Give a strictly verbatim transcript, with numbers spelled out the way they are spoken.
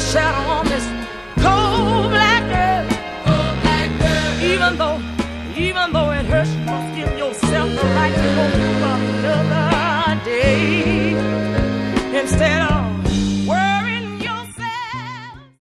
shadow on this cold black earth. Even though, even though it hurts, you must give yourself the right to go.